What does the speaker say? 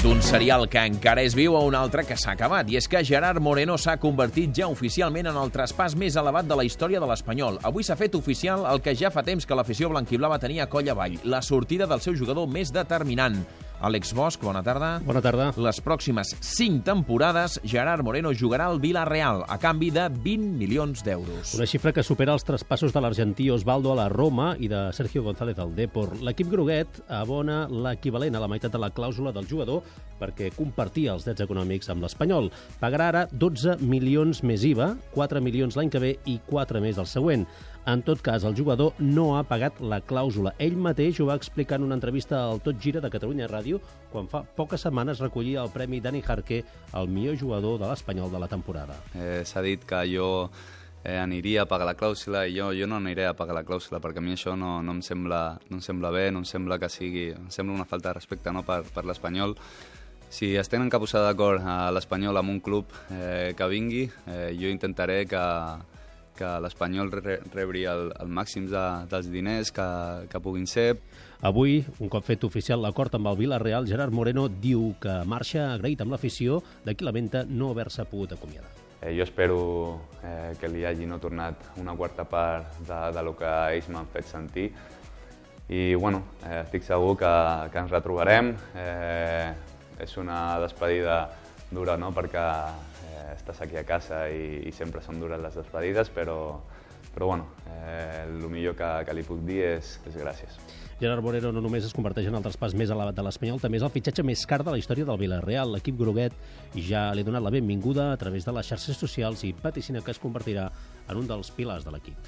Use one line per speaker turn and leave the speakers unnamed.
D'un serial que encara és viu a un altre que s'ha acabat, i és que Gerard Moreno s'ha convertit ja oficialment en el traspàs més elevat de la història de l'Espanyol. Avui s'ha fet oficial el que ja fa temps que l'afició blanquiblava tenia coll avall, la sortida del seu jugador més determinant. Àlex Bosch, bona tarda.
Bona tarda.
Les pròximes 5 temporades, Gerard Moreno jugarà al Villarreal a canvi de 20 milions d'euros.
Una xifra que supera els traspassos de l'argentí Osvaldo a la Roma i de Sergio González al Depor. L'equip groguet abona l'equivalent a la meitat de la clàusula del jugador perquè compartia els drets econòmics amb l'Espanyol. Pagarà ara 12 milions més IVA, 4 milions l'any que ve i 4 més el següent. En tot cas, el jugador no ha pagat la clàusula. Ell mateix ho va explicar en una entrevista al Tot Gira de Catalunya Ràdio quan fa poques setmanes recollia el premi Dani Jarque al millor jugador de l'Espanyol de la temporada.
S'ha dit que jo aniria a pagar la clàusula i jo no aniré a pagar la clàusula perquè a mi això no em sembla bé, no em sembla que sigui... Em sembla una falta de respecte per l'Espanyol. Si es tenen que posar d'acord a l'Espanyol amb un club que vingui, jo intentaré que l'Espanyol rebri el màxim dels diners que puguin ser.
Avui, un cop fet oficial l'acord amb el Villarreal, Gerard Moreno diu que marxa agraït amb l'afició, de qui lamenta no haver-se pogut acomiadar.
Jo espero que li hagi no tornat una quarta part de lo que ells m'han fet sentir i bueno, estic segur que ens retrobarem. És una despedida dura, no?, perquè estàs aquí a casa i sempre són dures les despedides, però bueno, el millor que li puc dir és gràcies.
Gerard Moreno no només es converteix en el traspàs més elevat de l'Espanyol, també és el fitxatge més car de la història del Villarreal. L'equip groguet ja li ha donat la benvinguda a través de les xarxes socials i vaticina que es convertirà en un dels pilars de l'equip.